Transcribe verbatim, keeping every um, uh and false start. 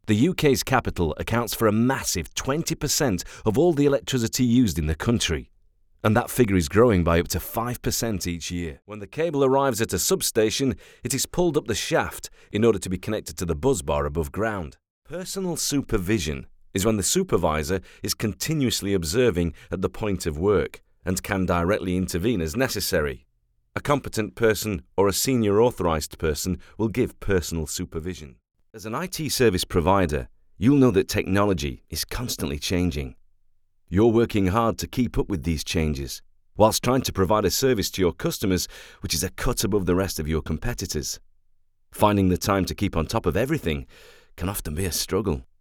The U K's capital accounts for a massive twenty percent of all the electricity used in the country, and that figure is growing by up to five percent each year. When the cable arrives at a substation, it is pulled up the shaft in order to be connected to the busbar above ground. Personal supervision is when the supervisor is continuously observing at the point of work and can directly intervene as necessary. A competent person or a senior authorized person will give personal supervision. As an I T service provider, you'll know that technology is constantly changing. You're working hard to keep up with these changes, whilst trying to provide a service to your customers which is a cut above the rest of your competitors. Finding the time to keep on top of everything can often be a struggle.